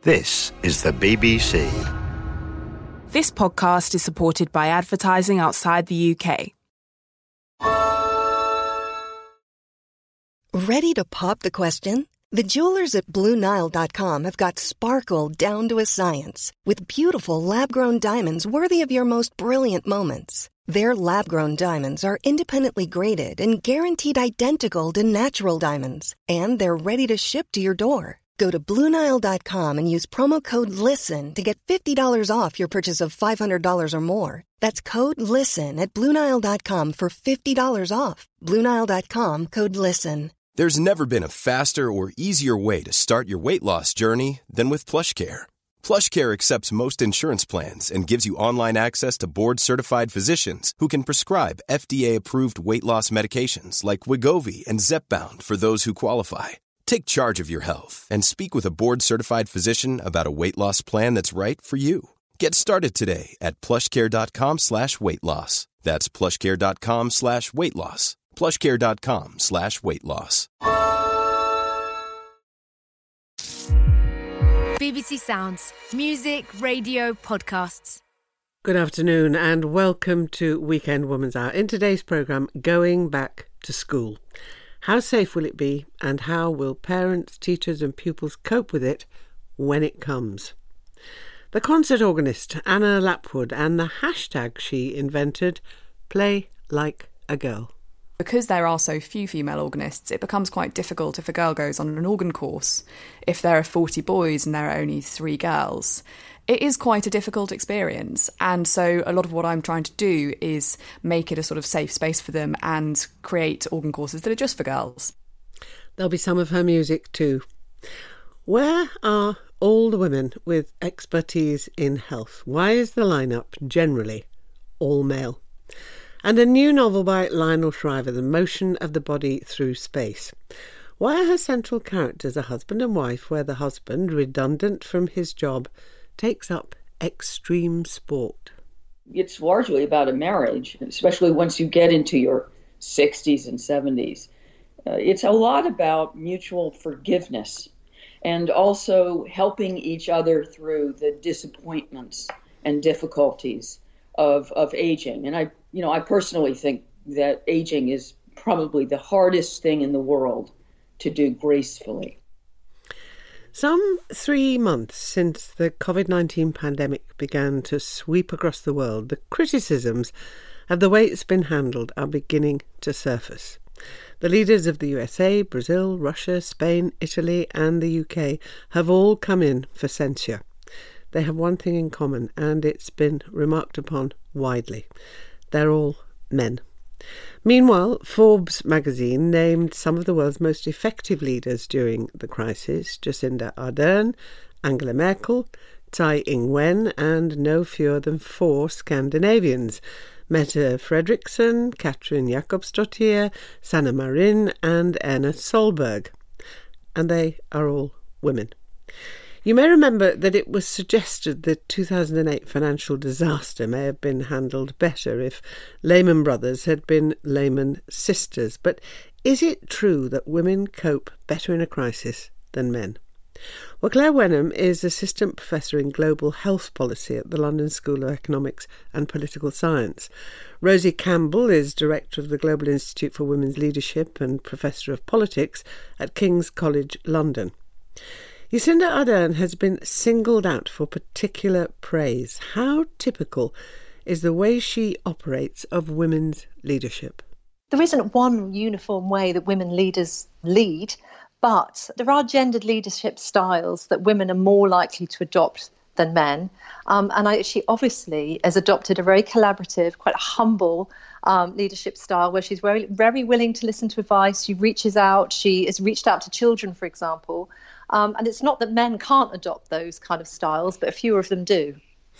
This is the BBC. This podcast is supported by advertising outside the UK. Ready to pop the question? The jewelers at BlueNile.com have got sparkle down to a science with beautiful lab-grown diamonds worthy of your most brilliant moments. Their lab-grown diamonds are independently graded and guaranteed identical to natural diamonds, and they're ready to ship to your door. Go to BlueNile.com and use promo code LISTEN to get $50 off your purchase of $500 or more. That's code LISTEN at BlueNile.com for $50 off. BlueNile.com, code LISTEN. There's never been a faster or easier way to start your weight loss journey than with PlushCare. PlushCare accepts most insurance plans and gives you online access to board-certified physicians who can prescribe FDA-approved weight loss medications like Wegovy and Zepbound for those who qualify. Take charge of your health and speak with a board-certified physician about a weight loss plan that's right for you. Get started today at plushcare.com/weight loss. That's plushcare.com/weight loss. plushcare.com/weight loss. BBC Sounds. Music, radio, podcasts. Good afternoon and welcome to Weekend Woman's Hour. In today's programme, Going Back to School. How safe will it be, and how will parents, teachers and pupils cope with it when it comes? The concert organist Anna Lapwood and the hashtag she invented, Play Like a Girl. Because there are so few female organists, it becomes quite difficult if a girl goes on an organ course. If there are 40 boys and there are only 3 girls, it is quite a difficult experience. And so a lot of what I'm trying to do is make it a sort of safe space for them and create organ courses that are just for girls. There'll be some of her music too. Where are all the women with expertise in health? Why is the lineup generally all male? And a new novel by Lionel Shriver, The Motion of the Body Through Space. Why are her central characters a husband and wife where the husband, redundant from his job, takes up extreme sport? It's largely about a marriage, especially once you get into your 60s and 70s. It's a lot about mutual forgiveness and also helping each other through the disappointments and difficulties of aging. And I personally think that aging is probably the hardest thing in the world to do gracefully. Some 3 months since the COVID-19 pandemic began to sweep across the world, the criticisms of the way it's been handled are beginning to surface. The leaders of the USA, Brazil, Russia, Spain, Italy and the UK have all come in for censure. They have one thing in common, and it's been remarked upon widely. They're all men. Meanwhile, Forbes magazine named some of the world's most effective leaders during the crisis: Jacinda Ardern, Angela Merkel, Tsai Ing-wen, and no fewer than 4 Scandinavians: Mette Frederiksen, Katrin Jakobsdottir, Sanna Marin and Erna Solberg. And they are all women. You may remember that it was suggested the 2008 financial disaster may have been handled better if Lehman Brothers had been Lehman Sisters. But is it true that women cope better in a crisis than men? Well, Claire Wenham is Assistant Professor in Global Health Policy at the London School of Economics and Political Science. Rosie Campbell is Director of the Global Institute for Women's Leadership and Professor of Politics at King's College London. Jacinda Ardern has been singled out for particular praise. How typical is the way she operates of women's leadership? There isn't one uniform way that women leaders lead, but there are gendered leadership styles that women are more likely to adopt than men. She obviously has adopted a very collaborative, quite humble leadership style where she's very, very willing to listen to advice. She reaches out. She has reached out to children, for example. And it's not that men can't adopt those kind of styles, but fewer of them do.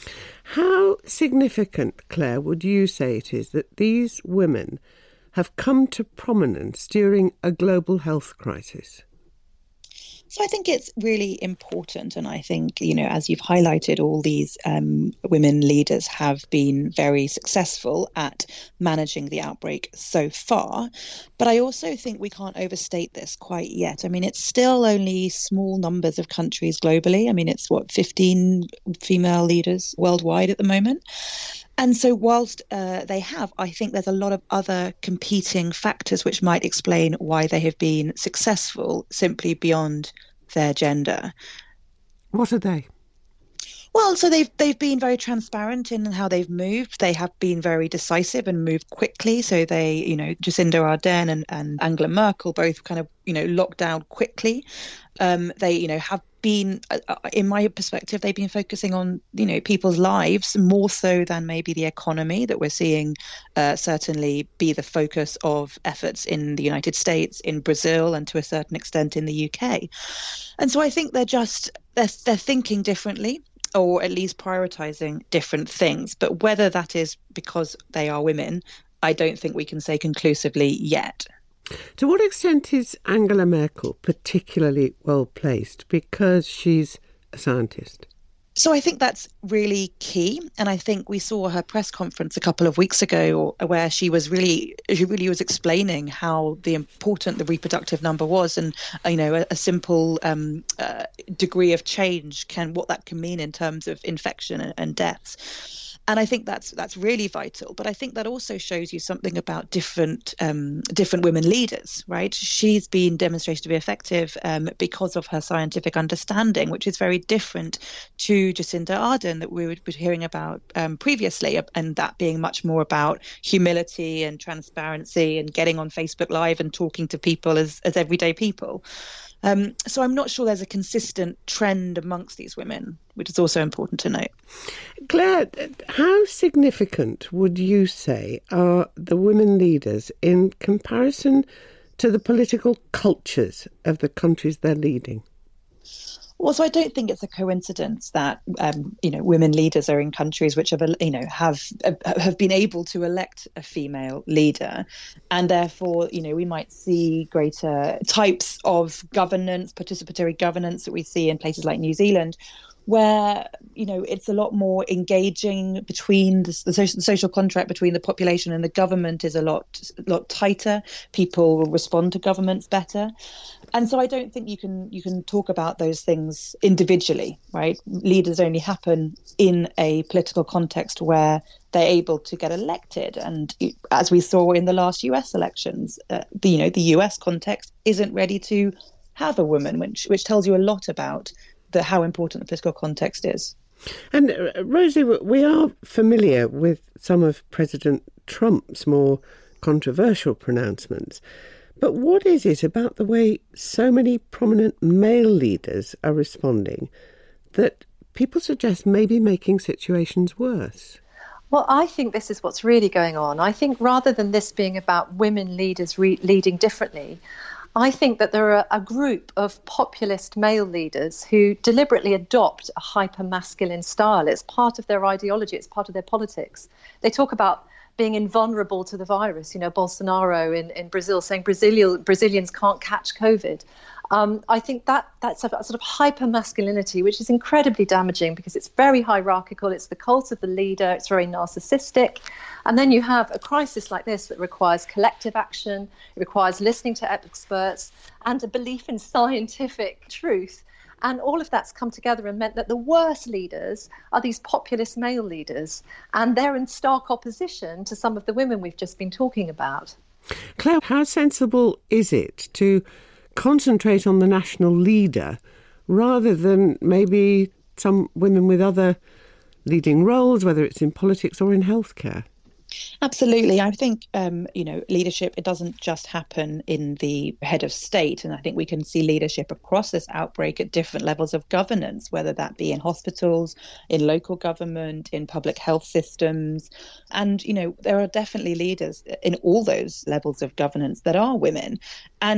How significant, Claire, would you say it is that these women have come to prominence during a global health crisis? So I think it's really important. And I think, as you've highlighted, all these women leaders have been very successful at managing the outbreak so far. But I also think we can't overstate this quite yet. I mean, it's still only small numbers of countries globally. I mean, it's 15 female leaders worldwide at the moment. And so whilst they have, I think there's a lot of other competing factors which might explain why they have been successful simply beyond their gender. What are they? Well, so they've been very transparent in how they've moved. They have been very decisive and moved quickly. So they, Jacinda Ardern and Angela Merkel both kind of, locked down quickly. They, have been, in my perspective, they've been focusing on, people's lives more so than maybe the economy that we're seeing certainly be the focus of efforts in the United States, in Brazil, and to a certain extent in the UK. And so I think they're thinking differently, or at least prioritizing different things. But whether that is because they are women, I don't think we can say conclusively yet. To what extent is Angela Merkel particularly well placed because she's a scientist? So I think that's really key. And I think we saw her press conference a couple of weeks ago where she really was explaining how important the reproductive number was, and, a simple degree of change what that can mean in terms of infection and deaths. And I think that's really vital. But I think that also shows you something about different women leaders, right? She's been demonstrated to be effective because of her scientific understanding, which is very different to Jacinda Ardern that we were hearing about previously, and that being much more about humility and transparency and getting on Facebook Live and talking to people as everyday people. So I'm not sure there's a consistent trend amongst these women, which is also important to note. Claire, how significant would you say are the women leaders in comparison to the political cultures of the countries they're leading? Well, so I don't think it's a coincidence that women leaders are in countries which have been able to elect a female leader, and therefore we might see greater types of governance, participatory governance that we see in places like New Zealand, where it's a lot more engaging between the social contract between the population and the government is a lot tighter. People will respond to governments better. And so I don't think you can talk about those things individually, right? Leaders only happen in a political context where they're able to get elected. And as we saw in the last US elections, the US context isn't ready to have a woman, which tells you a lot about how important the political context is. And Rosie, we are familiar with some of President Trump's more controversial pronouncements. But what is it about the way so many prominent male leaders are responding that people suggest may be making situations worse? Well, I think this is what's really going on. I think rather than this being about women leaders leading differently, I think that there are a group of populist male leaders who deliberately adopt a hyper-masculine style. It's part of their ideology. It's part of their politics. They talk about being invulnerable to the virus. Bolsonaro in Brazil saying Brazilians can't catch COVID. I think that's a sort of hyper-masculinity, which is incredibly damaging because it's very hierarchical. It's the cult of the leader. It's very narcissistic. And then you have a crisis like this that requires collective action. It requires listening to experts and a belief in scientific truth. And all of that's come together and meant that the worst leaders are these populist male leaders. And they're in stark opposition to some of the women we've just been talking about. Claire, how sensible is it to concentrate on the national leader rather than maybe some women with other leading roles, whether it's in politics or in healthcare? Absolutely. I think, leadership, it doesn't just happen in the head of state. And I think we can see leadership across this outbreak at different levels of governance, whether that be in hospitals, in local government, in public health systems. And, there are definitely leaders in all those levels of governance that are women. And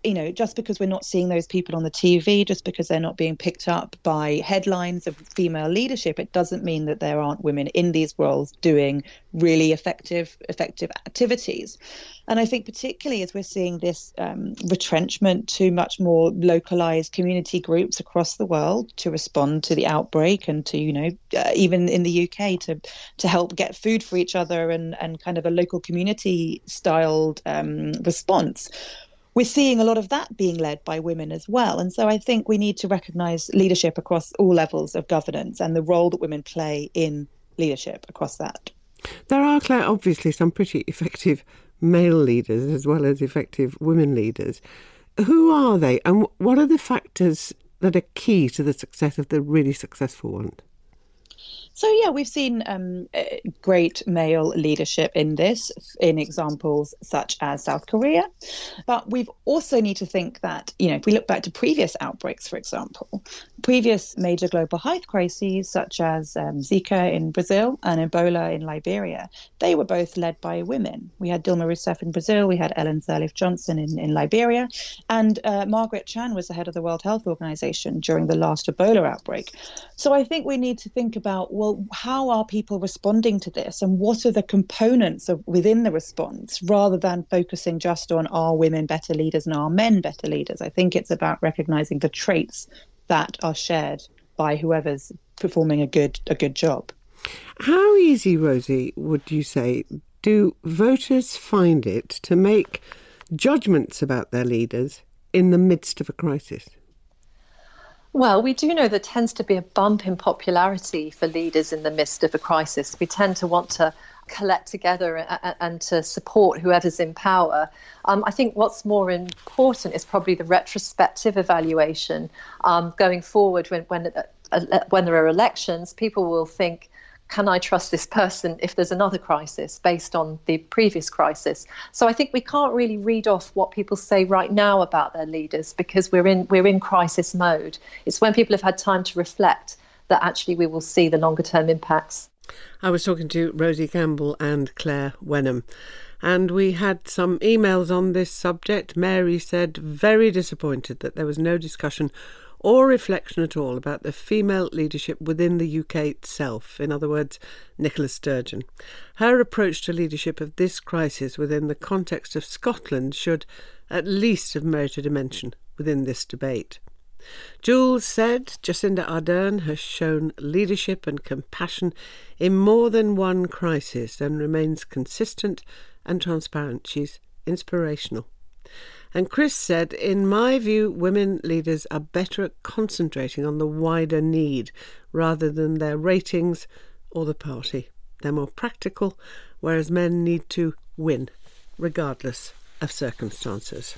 just because we're not seeing those people on the TV, just because they're not being picked up by headlines of female leadership, it doesn't mean that there aren't women in these roles doing really effective activities. And I think particularly as we're seeing this retrenchment to much more localized community groups across the world to respond to the outbreak and to, even in the UK to help get food for each other and kind of a local community styled response. We're seeing a lot of that being led by women as well. And so I think we need to recognise leadership across all levels of governance and the role that women play in leadership across that. There are, Claire, obviously some pretty effective male leaders as well as effective women leaders. Who are they and what are the factors that are key to the success of the really successful ones? So, we've seen great male leadership in this, in examples such as South Korea. But we've also need to think that, if we look back to previous outbreaks, for example, previous major global health crises such as Zika in Brazil and Ebola in Liberia, they were both led by women. We had Dilma Rousseff in Brazil, we had Ellen Sirleaf-Johnson in Liberia, and Margaret Chan was the head of the World Health Organization during the last Ebola outbreak. So I think we need to think about, how are people responding to this and what are the components within the response rather than focusing just on are women better leaders and are men better leaders. I think it's about recognizing the traits that are shared by whoever's performing a good job. How easy, Rosie, would you say, do voters find it to make judgments about their leaders in the midst of a crisis? Well, we do know there tends to be a bump in popularity for leaders in the midst of a crisis. We tend to want to collect together and to support whoever's in power. I think what's more important is probably the retrospective evaluation. Going forward, when there are elections, people will think, can I trust this person if there's another crisis based on the previous crisis? So I think we can't really read off what people say right now about their leaders because we're in crisis mode. It's when people have had time to reflect that actually we will see the longer term impacts. I was talking to Rosie Campbell and Claire Wenham, and we had some emails on this subject. Mary said, very disappointed that there was no discussion or reflection at all about the female leadership within the UK itself, in other words, Nicola Sturgeon. Her approach to leadership of this crisis within the context of Scotland should at least have merited a mention within this debate. Jules said Jacinda Ardern has shown leadership and compassion in more than one crisis and remains consistent and transparent. She's inspirational. And Chris said, in my view, women leaders are better at concentrating on the wider need rather than their ratings or the party. They're more practical, whereas men need to win, regardless of circumstances.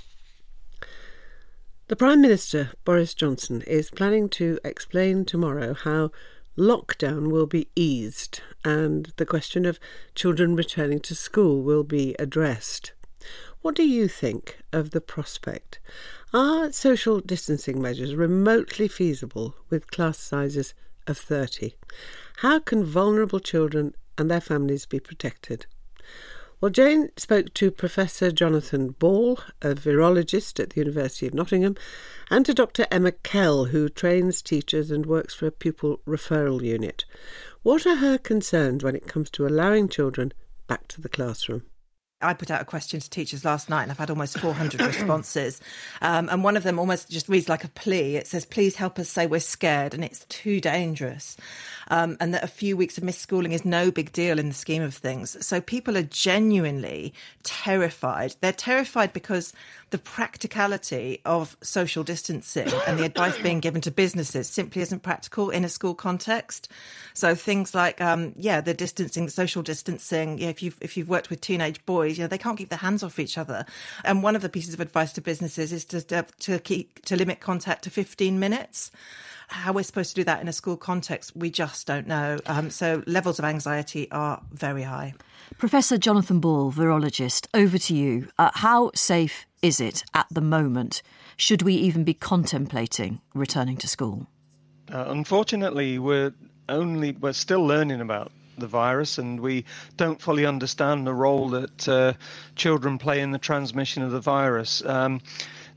The Prime Minister, Boris Johnson, is planning to explain tomorrow how lockdown will be eased and the question of children returning to school will be addressed. What do you think of the prospect? Are social distancing measures remotely feasible with class sizes of 30? How can vulnerable children and their families be protected? Well, Jane spoke to Professor Jonathan Ball, a virologist at the University of Nottingham, and to Dr. Emma Kell, who trains teachers and works for a pupil referral unit. What are her concerns when it comes to allowing children back to the classroom? I put out a question to teachers last night and I've had almost 400 responses. And one of them almost just reads like a plea. It says, please help us say we're scared and it's too dangerous. And that a few weeks of missed schooling is no big deal in the scheme of things. So people are genuinely terrified. They're terrified because the practicality of social distancing and the advice being given to businesses simply isn't practical in a school context. So things like, the distancing, the social distancing, if you've worked with teenage boys, they can't keep their hands off each other. And one of the pieces of advice to businesses is to limit contact to 15 minutes. How we're supposed to do that in a school context, we just don't know. So levels of anxiety are very high. Professor Jonathan Ball, virologist, over to you. How safe is it at the moment? Should we even be contemplating returning to school? Unfortunately, we're still learning about the virus and we don't fully understand the role that children play in the transmission of the virus.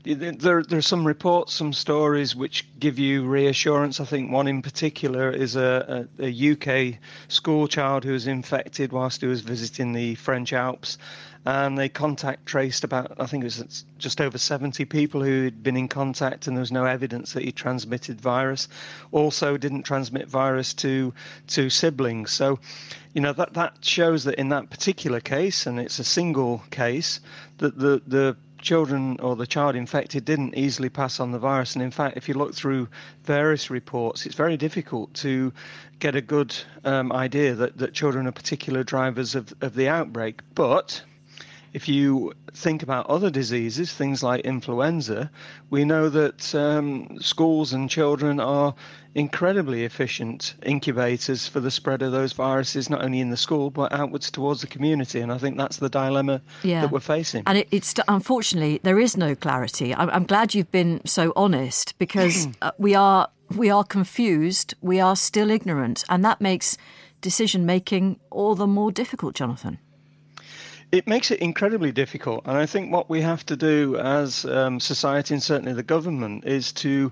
There are some reports, some stories which give you reassurance. I think one in particular is a UK school child who was infected whilst he was visiting the French Alps. And they contact traced about, I think it was just over 70 people who had been in contact, and there was no evidence that he transmitted virus. Also didn't transmit virus to siblings. So, that shows that in that particular case, and it's a single case, that the children or the child infected didn't easily pass on the virus. And in fact, if you look through various reports, it's very difficult to get a good idea that children are particular drivers of the outbreak. But if you think about other diseases, things like influenza, we know that schools and children are incredibly efficient incubators for the spread of those viruses, not only in the school, but outwards towards the community. And I think that's the dilemma that we're facing. And it's unfortunately, there is no clarity. I'm glad you've been so honest, because we are confused, we are still ignorant, and that makes decision-making all the more difficult, Jonathan. It makes it incredibly difficult, and I think what we have to do as society, and certainly the government, is to,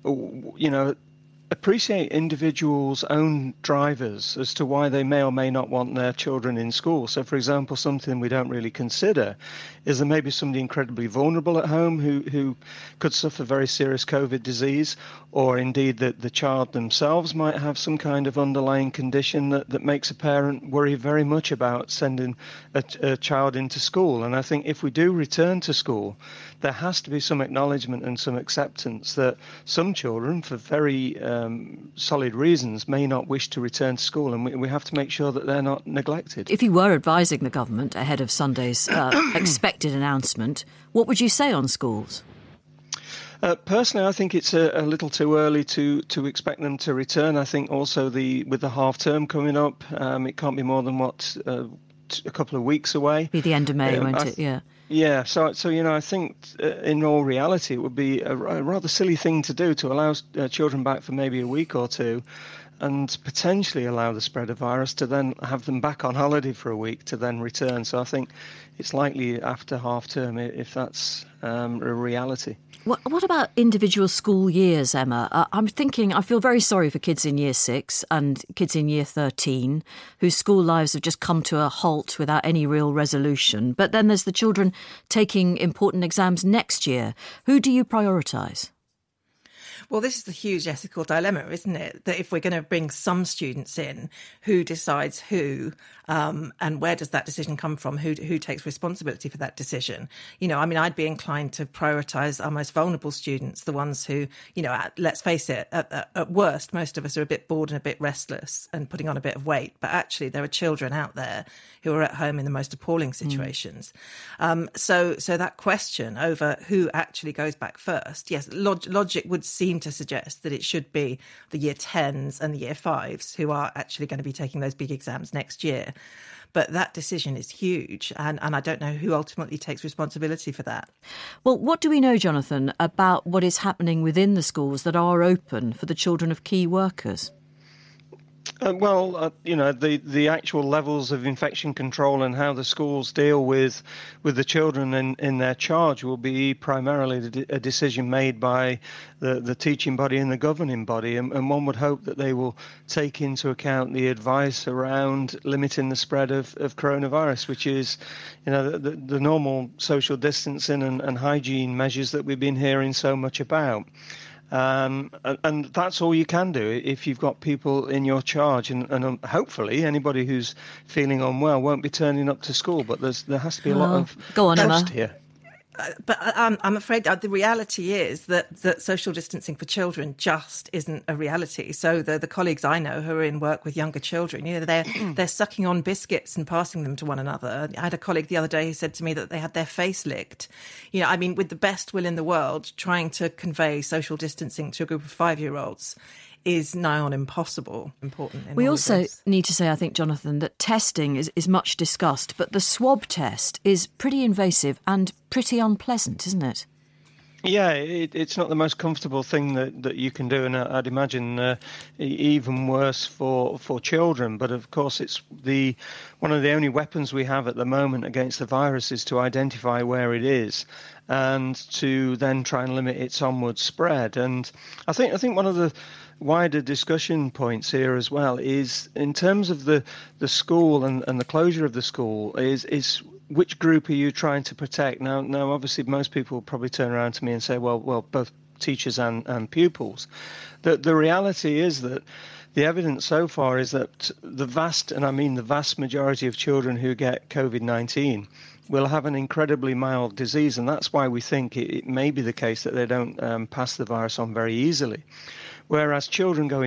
appreciate individuals' own drivers as to why they may or may not want their children in school. So, for example, something we don't really consider is there may be somebody incredibly vulnerable at home who could suffer very serious COVID disease, or indeed that the child themselves might have some kind of underlying condition that makes a parent worry very much about sending a child into school. And I think if we do return to school, there has to be some acknowledgement and some acceptance that some children, for very solid reasons, may not wish to return to school, and we have to make sure that they're not neglected. If you were advising the government ahead of Sunday's expected announcement, what would you say on schools? Personally, I think it's a little too early to expect them to return. I think also with the half term coming up, it can't be more than a couple of weeks away. Be the end of May, won't it? Yeah. Yeah, so I think in all reality it would be a rather silly thing to do, to allow children back for maybe a week or two and potentially allow the spread of virus, to then have them back on holiday for a week to then return. So I think it's likely after half term, if that's a reality. What about individual school years, Emma? I'm thinking, I feel very sorry for kids in year 6 and kids in year 13 whose school lives have just come to a halt without any real resolution. But then there's the children taking important exams next year. Who do you prioritise? Well, this is the huge ethical dilemma, isn't it? That if we're going to bring some students in, who decides who, and where does that decision come from? Who takes responsibility for that decision? I'd be inclined to prioritise our most vulnerable students, the ones who, let's face it, at worst, most of us are a bit bored and a bit restless and putting on a bit of weight. But actually, there are children out there who are at home in the most appalling situations. So that question over who actually goes back first, yes, logic would seem to suggest that it should be the year 10s and the year 5s who are actually going to be taking those big exams next year. But that decision is huge, and I don't know who ultimately takes responsibility for that. Well, what do we know, Jonathan, about what is happening within the schools that are open for the children of key workers? The actual levels of infection control and how the schools deal with the children in their charge will be primarily a decision made by the teaching body and the governing body. And one would hope that they will take into account the advice around limiting the spread of coronavirus, which is, the normal social distancing and hygiene measures that we've been hearing so much about. And that's all you can do if you've got people in your charge, and hopefully anybody who's feeling unwell won't be turning up to school. But there has to be a lot of trust here. But I'm afraid the reality is that social distancing for children just isn't a reality. So the colleagues I know who are in work with younger children, they're sucking on biscuits and passing them to one another. I had a colleague the other day who said to me that they had their face licked. With the best will in the world, trying to convey social distancing to a group of 5-year-olds is nigh on impossible. We also need to say, I think, Jonathan, that testing is much discussed, but the swab test is pretty invasive and pretty unpleasant, isn't it? Yeah, it's not the most comfortable thing that you can do, and I'd imagine even worse for children. But of course, it's one of the only weapons we have at the moment against the virus is to identify where it is, and to then try and limit its onward spread. And I think one of the wider discussion points here as well is in terms of the school and the closure of the school is which group are you trying to protect? Now, obviously, most people will probably turn around to me and say, well, both teachers and pupils. The reality is that the evidence so far is that the vast majority of children who get COVID-19 will have an incredibly mild disease, and that's why we think it may be the case that they don't pass the virus on very easily. Whereas teachers going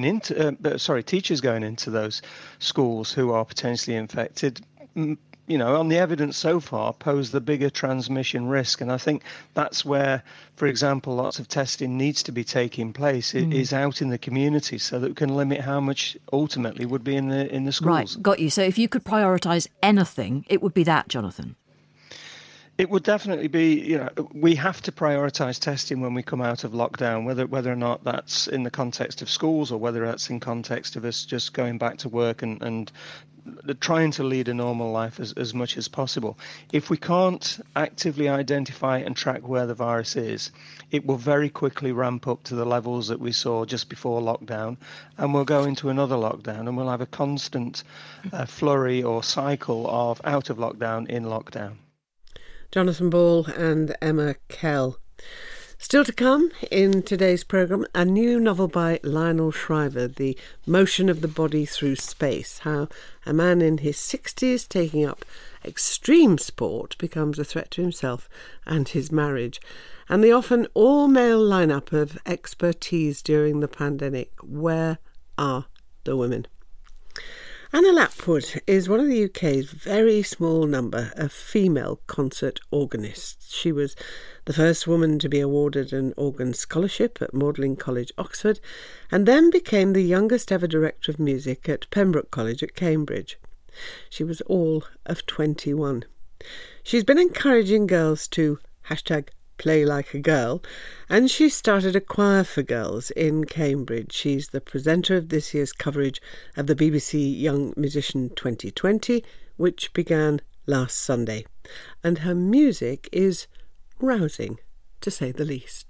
into those schools who are potentially infected, on the evidence so far, pose the bigger transmission risk. And I think that's where, for example, lots of testing needs to be taking place. It is out in the community so that we can limit how much ultimately would be in the schools. Right, got you. So if you could prioritise anything, it would be that, Jonathan. It would definitely be, we have to prioritise testing when we come out of lockdown, whether or not that's in the context of schools or whether that's in context of us just going back to work and trying to lead a normal life as much as possible. If we can't actively identify and track where the virus is, it will very quickly ramp up to the levels that we saw just before lockdown, and we'll go into another lockdown, and we'll have a constant flurry or cycle of out of lockdown, in lockdown. Jonathan Ball and Emma Kell. Still to come in today's programme, a new novel by Lionel Shriver, The Motion of the Body Through Space, how a man in his 60s taking up extreme sport becomes a threat to himself and his marriage, and the often all-male lineup of expertise during the pandemic. Where are the women? Anna Lapwood is one of the UK's very small number of female concert organists. She was the first woman to be awarded an organ scholarship at Magdalen College, Oxford, and then became the youngest ever director of music at Pembroke College at Cambridge. She was all of 21. She's been encouraging girls to #play like a girl, and she started a choir for girls in Cambridge. She's the presenter of this year's coverage of the BBC Young Musician 2020, which began last Sunday. And her music is rousing, to say the least.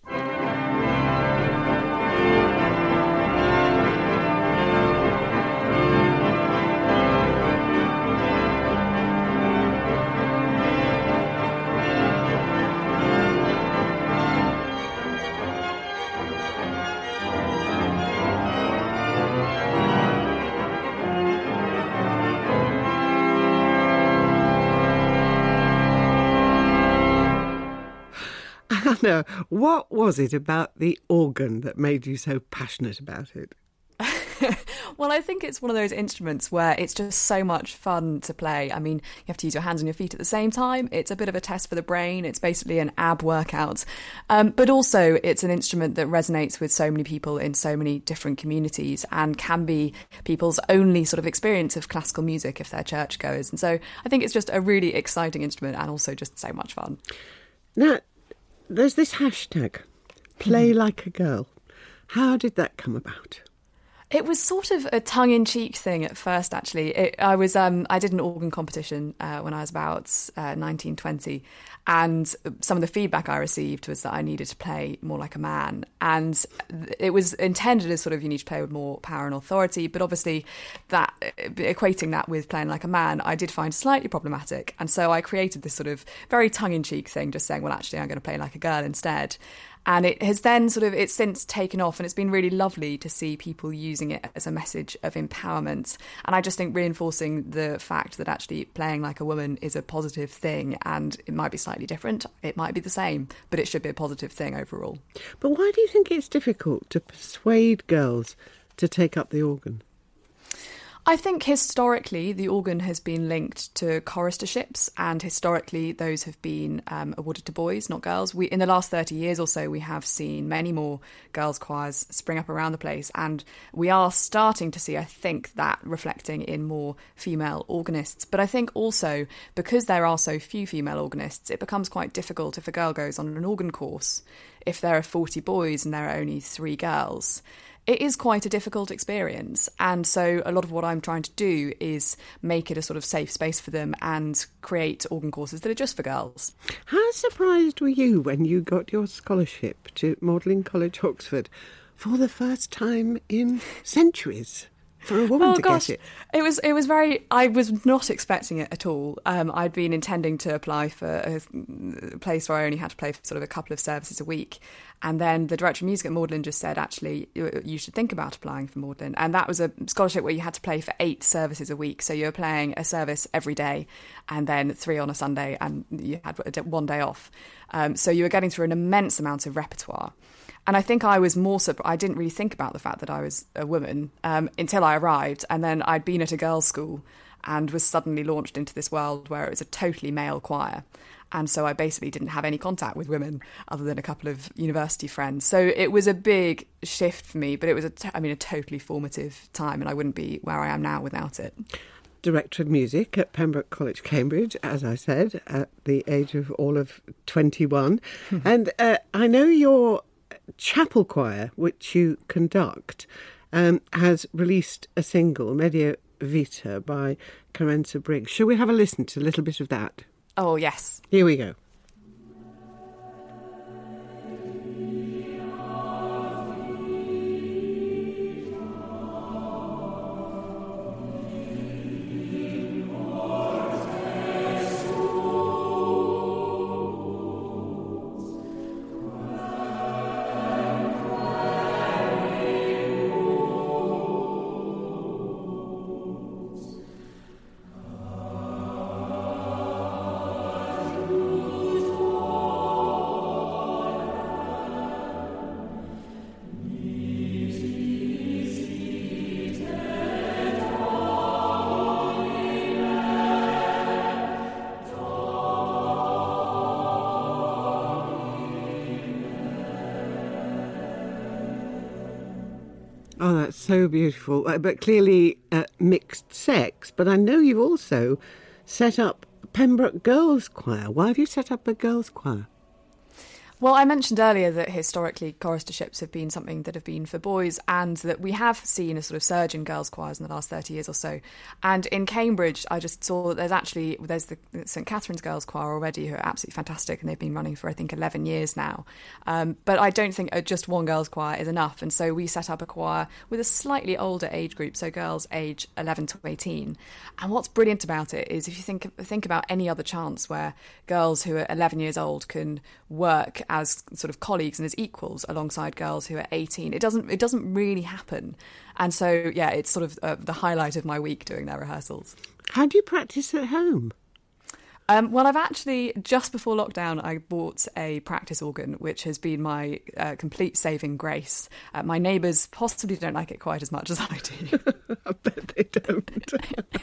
Anna, what was it about the organ that made you so passionate about it? Well, I think it's one of those instruments where it's just so much fun to play. I mean, you have to use your hands and your feet at the same time. It's a bit of a test for the brain. It's basically an ab workout. But also, it's an instrument that resonates with so many people in so many different communities and can be people's only sort of experience of classical music if they're churchgoers. And so I think it's just a really exciting instrument and also just so much fun. Now, there's this hashtag, play like a girl. How did that come about? It was sort of a tongue-in-cheek thing at first, actually. I did an organ competition when I was about 19, 20, and some of the feedback I received was that I needed to play more like a man. And it was intended as sort of you need to play with more power and authority, but obviously that equating that with playing like a man, I did find slightly problematic. And so I created this sort of very tongue-in-cheek thing, just saying, well, actually, I'm going to play like a girl instead. And it has then it's since taken off, and it's been really lovely to see people using it as a message of empowerment. And I just think reinforcing the fact that actually playing like a woman is a positive thing, and it might be slightly different, it might be the same, but it should be a positive thing overall. But why do you think it's difficult to persuade girls to take up the organ? I think historically the organ has been linked to choristerships, and historically those have been awarded to boys, not girls. In the last 30 years or so, we have seen many more girls' choirs spring up around the place, and we are starting to see, I think, that reflecting in more female organists. But I think also, because there are so few female organists, it becomes quite difficult if a girl goes on an organ course. If there are 40 boys and there are only 3 girls, it is quite a difficult experience. And so a lot of what I'm trying to do is make it a sort of safe space for them and create organ courses that are just for girls. How surprised were you when you got your scholarship to Magdalen College, Oxford, for the first time in centuries? For a woman to get it. It was very... I was not expecting it at all. I'd been intending to apply for a place where I only had to play for sort of a couple of services a week. And then the director of music at Magdalen just said, actually, you should think about applying for Magdalen. And that was a scholarship where you had to play for 8 services a week. So you were playing a service every day and then 3 on a Sunday, and you had 1 day off. So you were getting through an immense amount of repertoire. And I think I was more surprised. I didn't really think about the fact that I was a woman until I arrived. And then I'd been at a girls' school and was suddenly launched into this world where it was a totally male choir. And so I basically didn't have any contact with women other than a couple of university friends. So it was a big shift for me, but it was a totally formative time, and I wouldn't be where I am now without it. Director of music at Pembroke College, Cambridge, as I said, at the age of all of 21. And I know your chapel choir, which you conduct, has released a single, Media Vita, by Carenza Briggs. Shall we have a listen to a little bit of that? Oh, yes. Here we go. Oh, that's so beautiful. But clearly mixed sex. But I know you've also set up Pembroke Girls' Choir. Why have you set up a girls' choir? Well, I mentioned earlier that historically choristerships have been something that have been for boys, and that we have seen a sort of surge in girls' choirs in the last 30 years or so. And in Cambridge, I just saw that there's the St Catherine's Girls' Choir already, who are absolutely fantastic, and they've been running for, I think, 11 years now. But I don't think just one girls' choir is enough. And so we set up a choir with a slightly older age group, so girls age 11 to 18. And what's brilliant about it is if you think about any other chance where girls who are 11 years old can work as sort of colleagues and as equals alongside girls who are 18. It doesn't really happen. And so, yeah, it's sort of the highlight of my week doing their rehearsals. How do you practice at home? Well, I've actually, just before lockdown, I bought a practice organ, which has been my complete saving grace. My neighbours possibly don't like it quite as much as I do. I bet they don't.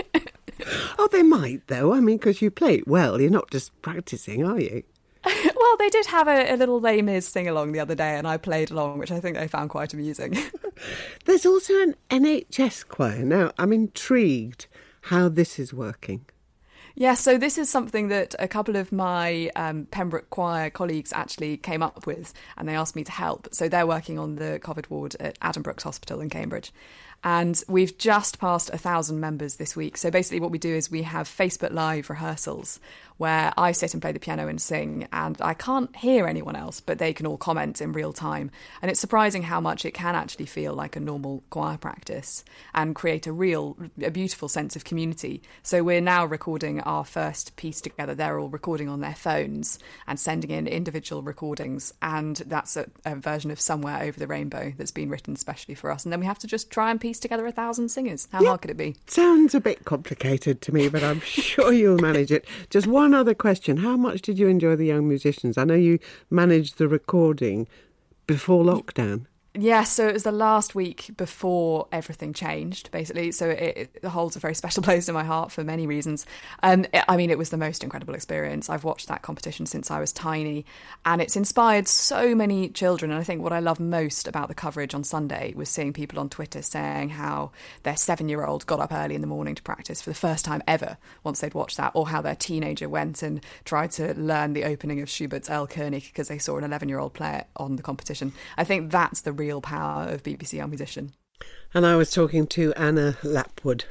Oh, they might, though. I mean, because you play it well. You're not just practising, are you? Well, they did have a little Les Mis sing-along the other day, and I played along, which I think they found quite amusing. There's also an NHS choir. Now, I'm intrigued how this is working. Yeah, so this is something that a couple of my Pembroke choir colleagues actually came up with, and they asked me to help. So they're working on the COVID ward at Addenbrooke's Hospital in Cambridge. And we've just passed 1,000 members this week. So basically what we do is we have Facebook Live rehearsals where I sit and play the piano and sing, and I can't hear anyone else, but they can all comment in real time. And it's surprising how much it can actually feel like a normal choir practice and create a beautiful sense of community. So we're now recording our first piece together. They're all recording on their phones and sending in individual recordings. And that's a version of Somewhere Over the Rainbow that's been written specially for us. And then we have to just try and piece together 1,000 singers. How hard could it be? Sounds a bit complicated to me, but I'm sure you'll manage it. Just one other question. How much did you enjoy the young musicians? I know you managed the recording before lockdown. Yeah, so it was the last week before everything changed, basically. So it holds a very special place in my heart for many reasons. It was the most incredible experience. I've watched that competition since I was tiny, and it's inspired so many children. And I think what I love most about the coverage on Sunday was seeing people on Twitter saying how their 7-year-old got up early in the morning to practice for the first time ever once they'd watched that, or how their teenager went and tried to learn the opening of Schubert's Erlkönig because they saw an 11-year-old play it on the competition. I think that's the real power of BBC Young Musician. And I was talking to Anna Lapwood.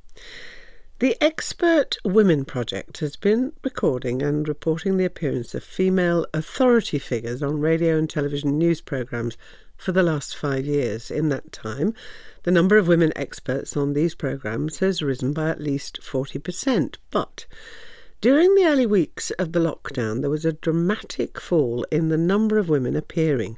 The Expert Women Project has been recording and reporting the appearance of female authority figures on radio and television news programmes for the last 5 years. In that time, the number of women experts on these programmes has risen by at least 40%. But during the early weeks of the lockdown, there was a dramatic fall in the number of women appearing.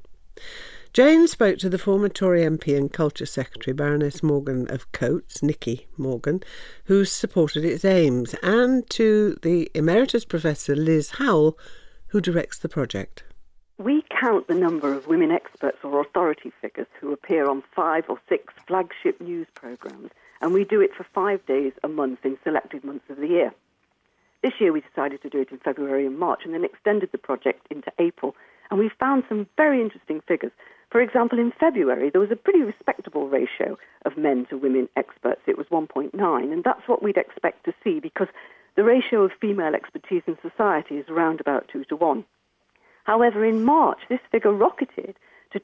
Jane spoke to the former Tory MP and Culture Secretary, Baroness Morgan of Coates, Nicky Morgan, who supported its aims, and to the Emeritus Professor Liz Howell, who directs the project. We count the number of women experts or authority figures who appear on 5 or 6 flagship news programmes, and we do it for 5 days a month in selected months of the year. This year we decided to do it in February and March, and then extended the project into April, and we found some very interesting figures. For example, in February, there was a pretty respectable ratio of men to women experts. It was 1.9, and that's what we'd expect to see because the ratio of female expertise in society is around about 2 to 1. However, in March, this figure rocketed to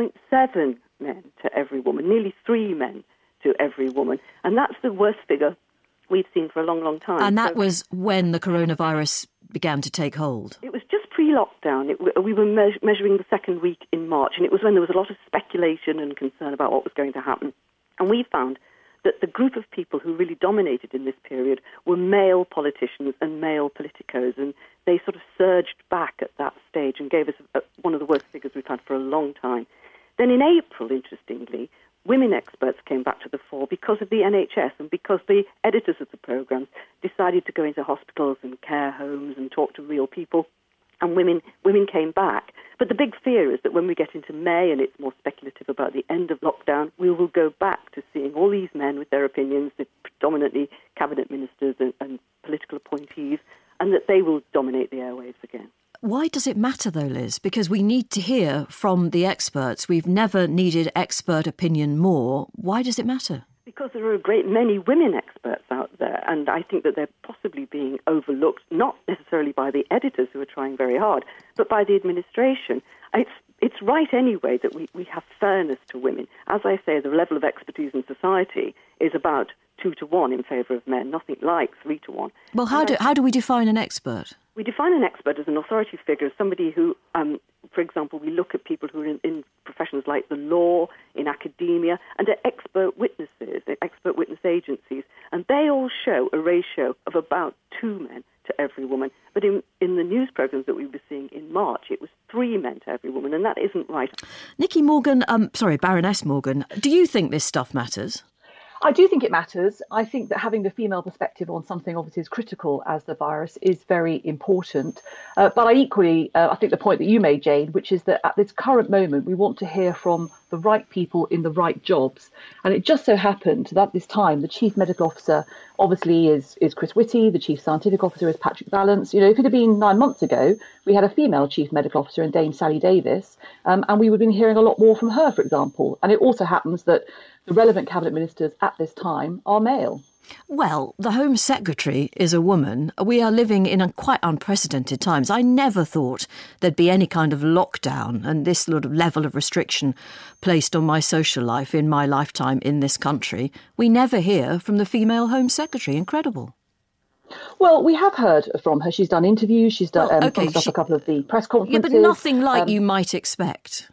2.7 men to every woman, nearly 3 men to every woman, and that's the worst figure we've seen for a long, long time. And that was when the coronavirus began to take hold? It was just pre-lockdown. We were measuring the second week in March, and it was when there was a lot of speculation and concern about what was going to happen. And we found that the group of people who really dominated in this period were male politicians and male politicos, and they sort of surged back at that stage and gave us one of the worst figures we've had for a long time. Then in April, interestingly, women experts came back to the fore because of the NHS and because the editors of the programmes decided to go into hospitals and care homes and talk to real people, and women came back. But the big fear is that when we get into May and it's more speculative about the end of lockdown, we will go back to seeing all these men with their opinions, the predominantly cabinet ministers and political appointees, and that they will dominate the airwaves again. Why does it matter, though, Liz? Because we need to hear from the experts. We've never needed expert opinion more. Why does it matter? Because there are a great many women experts out there, and I think that they're possibly being overlooked, not necessarily by the editors who are trying very hard, but by the administration. It's right anyway that we have fairness to women. As I say, the level of expertise in society is about 2 to 1 in favour of men, nothing like 3 to 1. Well, how do we define an expert? We define an expert as an authority figure, somebody who, for example, we look at people who are in professions like the law, in academia, and are expert witnesses, expert witness agencies, and they all show a ratio of about 2 men to every woman. But in the news programmes that we were seeing in March, it was 3 men to every woman, and that isn't right. Nicky Morgan, Baroness Morgan, do you think this stuff matters? I do think it matters. I think that having the female perspective on something obviously as critical as the virus is very important. But I equally, I think the point that you made, Jane, which is that at this current moment, we want to hear from the right people in the right jobs. And it just so happened that at this time, the Chief Medical Officer obviously is Chris Whitty, the Chief Scientific Officer is Patrick Vallance. You know, if it had been 9 months ago, we had a female Chief Medical Officer in Dame Sally Davis, and we would have been hearing a lot more from her, for example. And it also happens that the relevant cabinet ministers at this time are male. Well, the Home Secretary is a woman. We are living in quite unprecedented times. I never thought there'd be any kind of lockdown and this sort of level of restriction placed on my social life in my lifetime in this country. We never hear from the female Home Secretary. Incredible. Well, we have heard from her. She's done interviews. She's done a couple of the press conferences. Yeah, but nothing like you might expect.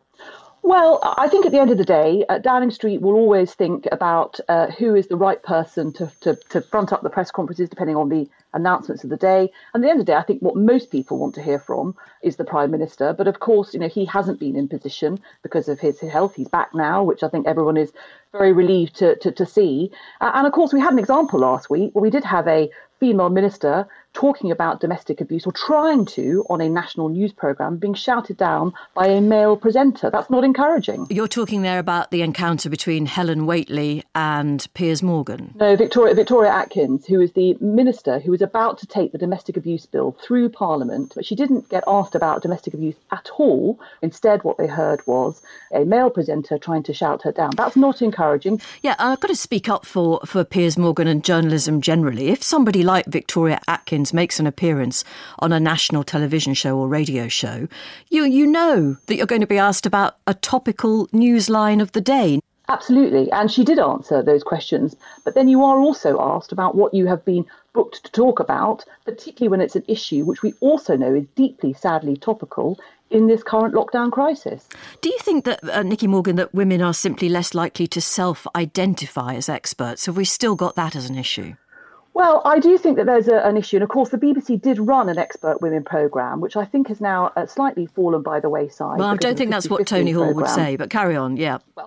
Well, I think at the end of the day, Downing Street will always think about who is the right person to front up the press conferences, depending on the announcements of the day. And at the end of the day, I think what most people want to hear from is the Prime Minister. But of course, you know, he hasn't been in position because of his health. He's back now, which I think everyone is very relieved to see. And of course, we had an example last week where we did have a female minister talking about domestic abuse or trying to on a national news programme being shouted down by a male presenter. That's not encouraging. You're talking there about the encounter between Helen Whately and Piers Morgan. No, Victoria Atkins, who is the minister who was about to take the domestic abuse bill through Parliament, but she didn't get asked about domestic abuse at all. Instead, what they heard was a male presenter trying to shout her down. That's not encouraging. Yeah, I've got to speak up for Piers Morgan and journalism generally. If somebody like Victoria Atkins makes an appearance on a national television show or radio show, you know that you're going to be asked about a topical news line of the day. Absolutely. And she did answer those questions. But then you are also asked about what you have been booked to talk about, particularly when it's an issue which we also know is deeply, sadly topical in this current lockdown crisis. Do you think that, Nicky Morgan, that women are simply less likely to self-identify as experts? Have we still got that as an issue? Well, I do think that there's an issue. And of course, the BBC did run an Expert Women programme, which I think has now slightly fallen by the wayside. Well, I don't think that's what Tony Hall would say, but carry on, yeah. Well,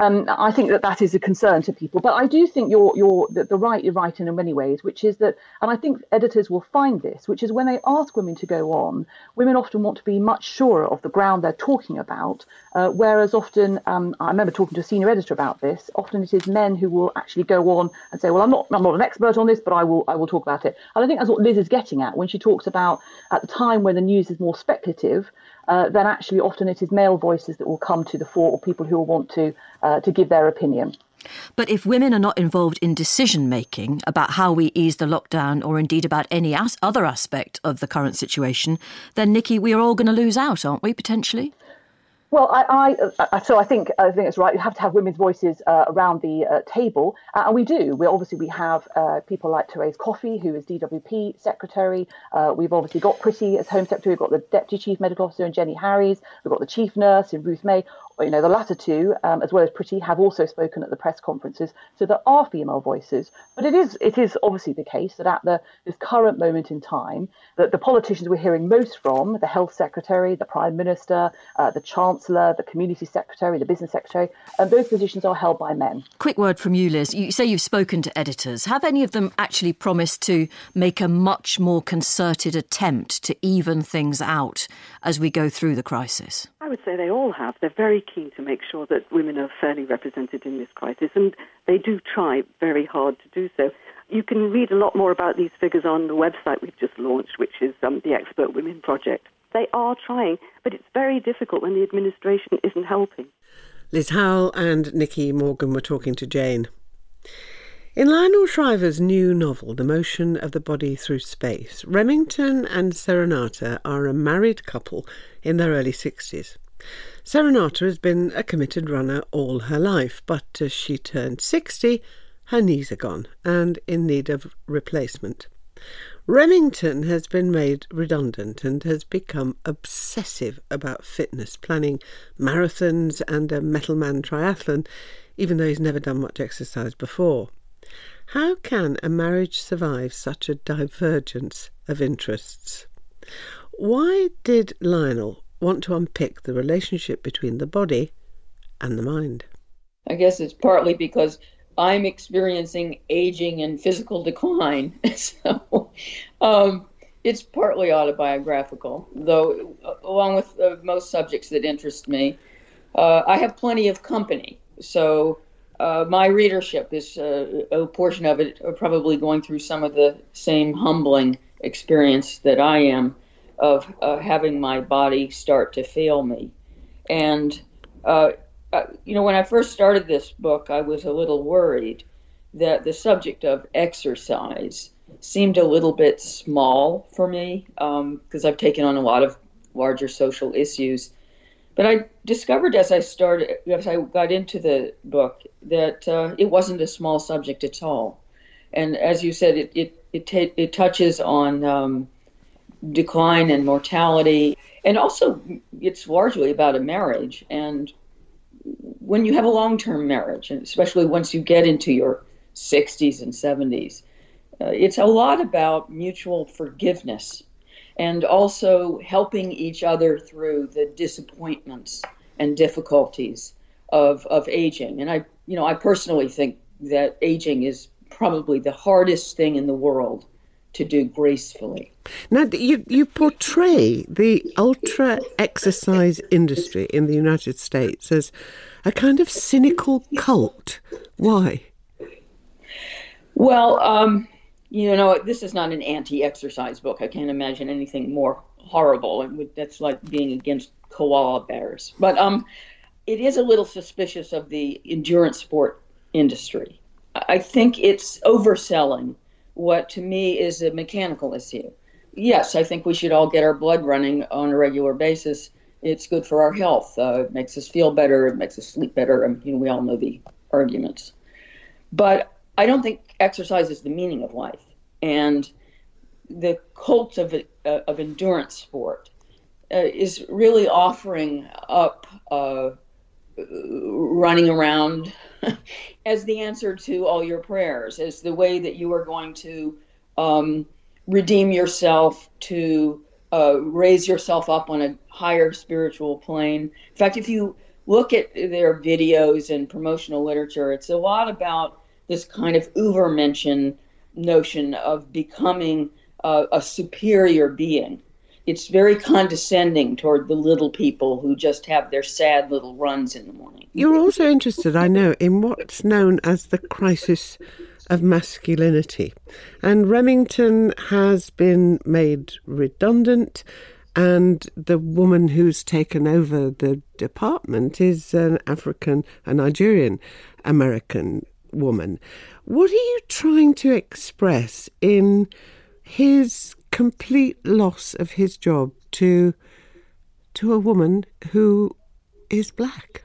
I think that is a concern to people. But I do think you're right in many ways, which is that, and I think editors will find this, which is when they ask women to go on, women often want to be much surer of the ground they're talking about, whereas often, I remember talking to a senior editor about this, often it is men who will actually go on and say, well, I'm not an expert on this, but I will talk about it. And I think that's what Liz is getting at when she talks about at the time when the news is more speculative, then actually often it is male voices that will come to the fore, or people who will want to give their opinion. But if women are not involved in decision-making about how we ease the lockdown or indeed about any other aspect of the current situation, then, Nicky, we are all going to lose out, aren't we, potentially? Well, I think it's right. You have to have women's voices around the table, and we do. We have people like Therese Coffey, who is DWP secretary. We've obviously got Priti as Home Secretary. We've got the Deputy Chief Medical Officer in Jenny Harries. We've got the Chief Nurse in Ruth May. The latter two, as well as Priti, have also spoken at the press conferences. So there are female voices, but it is obviously the case that at this current moment in time, that the politicians we're hearing most from, the Health Secretary, the Prime Minister, the Chancellor, the Community Secretary, the Business Secretary, those positions are held by men. Quick word from you, Liz. You say you've spoken to editors. Have any of them actually promised to make a much more concerted attempt to even things out as we go through the crisis? I would say they all have. They're very keen to make sure that women are fairly represented in this crisis, and they do try very hard to do so. You can read a lot more about these figures on the website we've just launched, which is the Expert Women Project. They are trying, but it's very difficult when the administration isn't helping. Liz Howell and Nicky Morgan were talking to Jane. In Lionel Shriver's new novel, The Motion of the Body Through Space, Remington and Serenata are a married couple in their early 60s. Serenata has been a committed runner all her life, but as she turned 60, her knees are gone and in need of replacement. Remington has been made redundant and has become obsessive about fitness, planning marathons and a Metal Man triathlon, even though he's never done much exercise before. How can a marriage survive such a divergence of interests? Why did Lionel want to unpick the relationship between the body and the mind? I guess it's partly because I'm experiencing aging and physical decline. So it's partly autobiographical, though along with most subjects that interest me. I have plenty of company. So my readership is a portion of it are probably going through some of the same humbling experience that I am of having my body start to fail me. And when I first started this book, I was a little worried that the subject of exercise seemed a little bit small for me because I've taken on a lot of larger social issues. But I discovered as I got into the book that it wasn't a small subject at all. And as you said, it touches on decline and mortality. And also, it's largely about a marriage. And when you have a long-term marriage, and especially once you get into your 60s and 70s, it's a lot about mutual forgiveness and also helping each other through the disappointments and difficulties of aging. And I personally think that aging is probably the hardest thing in the world to do gracefully. Now, you portray the ultra exercise industry in the United States as a kind of cynical cult. Why? Well, this is not an anti-exercise book. I can't imagine anything more horrible. That's like being against koala bears. But it is a little suspicious of the endurance sport industry. I think it's overselling what to me is a mechanical issue. Yes, I think we should all get our blood running on a regular basis. It's good for our health. It makes us feel better. It makes us sleep better. And, we all know the arguments. But I don't think exercise is the meaning of life. And the cult of endurance sport is really offering up running around as the answer to all your prayers, as the way that you are going to redeem yourself, to raise yourself up on a higher spiritual plane. In fact, if you look at their videos and promotional literature, it's a lot about this kind of Übermenschen notion of becoming a superior being. It's very condescending toward the little people who just have their sad little runs in the morning. You're also interested, I know, in what's known as the crisis of masculinity. And Remington has been made redundant, and the woman who's taken over the department is a Nigerian American woman. What are you trying to express in his complete loss of his job to a woman who is black?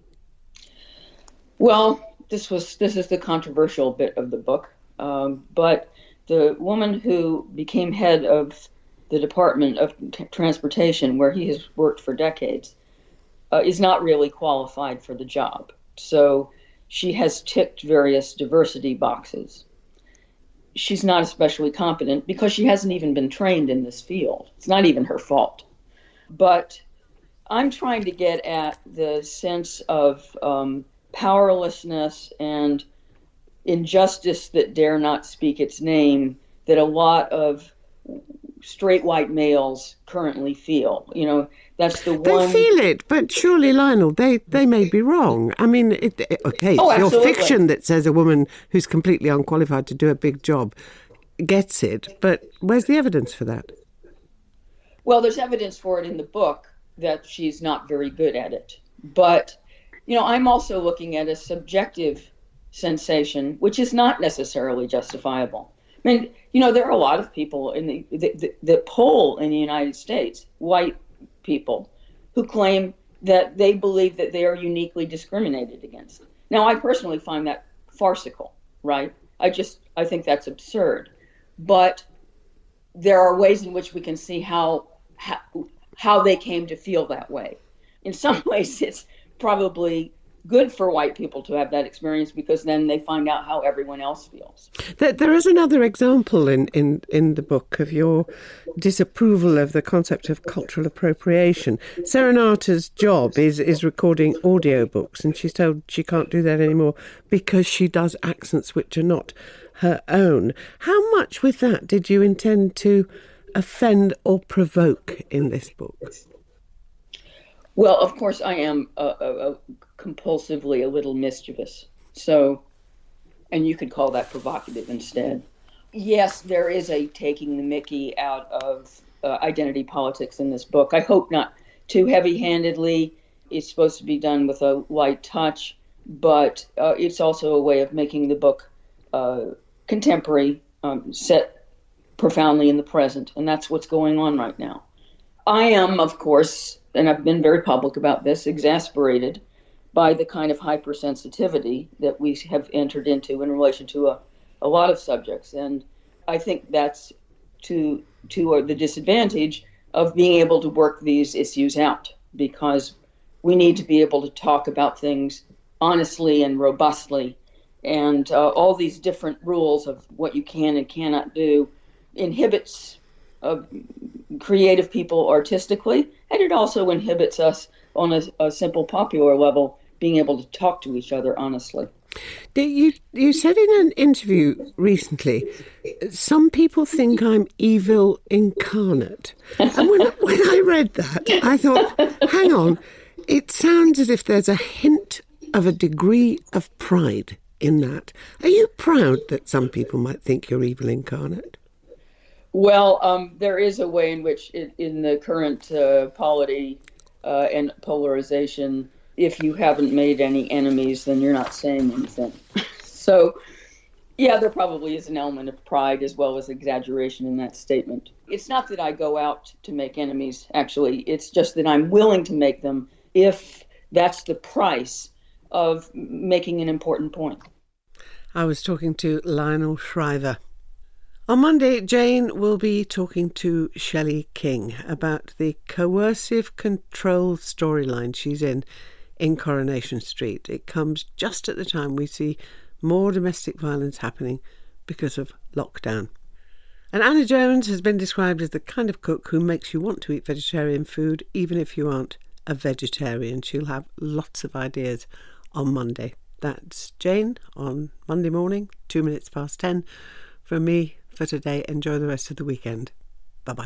Well, this is the controversial bit of the book, but the woman who became head of the Department of Transportation, where he has worked for decades, is not really qualified for the job. So she has ticked various diversity boxes. She's not especially competent because she hasn't even been trained in this field. It's not even her fault. But I'm trying to get at the sense of powerlessness and injustice that dare not speak its name that a lot of straight white males currently feel. That's the one. They feel it, but surely, Lionel, they may be wrong. I mean, it's your fiction that says a woman who's completely unqualified to do a big job gets it, but where's the evidence for that? Well, there's evidence for it in the book that she's not very good at it. But, I'm also looking at a subjective sensation, which is not necessarily justifiable. I mean, there are a lot of people in the poll in the United States, white people, who claim that they believe that they are uniquely discriminated against. Now, I personally find that farcical, right? I think that's absurd. But there are ways in which we can see how they came to feel that way. In some ways, it's probably good for white people to have that experience because then they find out how everyone else feels. There is another example in the book of your disapproval of the concept of cultural appropriation. Serenata's job is recording audiobooks, and she's told she can't do that anymore because she does accents which are not her own. How much with that did you intend to offend or provoke in this book? Well, of course, I am compulsively a little mischievous. So, and you could call that provocative instead. Yes, there is a taking the mickey out of identity politics in this book. I hope not too heavy-handedly. It's supposed to be done with a light touch, but it's also a way of making the book contemporary, set profoundly in the present, and that's what's going on right now. I am, of course, and I've been very public about this, exasperated by the kind of hypersensitivity that we have entered into in relation to a lot of subjects. And I think that's to the disadvantage of being able to work these issues out, because we need to be able to talk about things honestly and robustly. And all these different rules of what you can and cannot do inhibits creative people artistically, and it also inhibits us on a simple popular level, being able to talk to each other honestly. You said in an interview recently, some people think I'm evil incarnate. And when I read that, I thought, hang on, it sounds as if there's a hint of a degree of pride in that. Are you proud that some people might think you're evil incarnate? Well, there is a way in which, in the current polity and polarization, if you haven't made any enemies, then you're not saying anything. So, yeah, there probably is an element of pride as well as exaggeration in that statement. It's not that I go out to make enemies, actually. It's just that I'm willing to make them if that's the price of making an important point. I was talking to Lionel Shriver. On Monday, Jane will be talking to Shelley King about the coercive control storyline she's in Coronation Street. It comes just at the time we see more domestic violence happening because of lockdown. And Anna Jones has been described as the kind of cook who makes you want to eat vegetarian food even if you aren't a vegetarian. She'll have lots of ideas on Monday. That's Jane on Monday morning, 10:02. From me for today, enjoy the rest of the weekend. Bye-bye.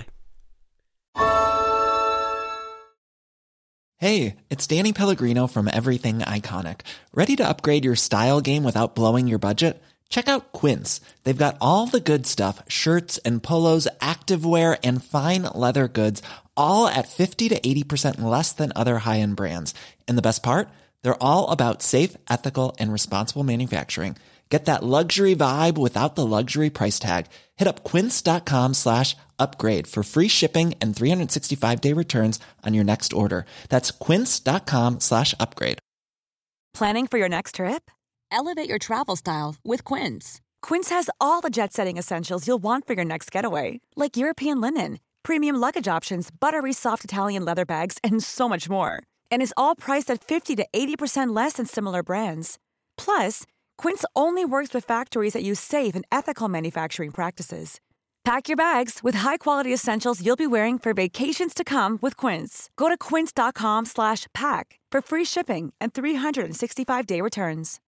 Hey, it's Danny Pellegrino from Everything Iconic. Ready to upgrade your style game without blowing your budget? Check out Quince. They've got all the good stuff, shirts and polos, activewear, and fine leather goods, all at 50 to 80% less than other high-end brands. And the best part? They're all about safe, ethical, and responsible manufacturing. Get that luxury vibe without the luxury price tag. Hit up quince.com/upgrade for free shipping and 365-day returns on your next order. That's quince.com/upgrade. Planning for your next trip? Elevate your travel style with Quince. Quince has all the jet-setting essentials you'll want for your next getaway, like European linen, premium luggage options, buttery soft Italian leather bags, and so much more. And is all priced at 50 to 80% less than similar brands. Plus, Quince only works with factories that use safe and ethical manufacturing practices. Pack your bags with high-quality essentials you'll be wearing for vacations to come with Quince. Go to quince.com/pack for free shipping and 365-day returns.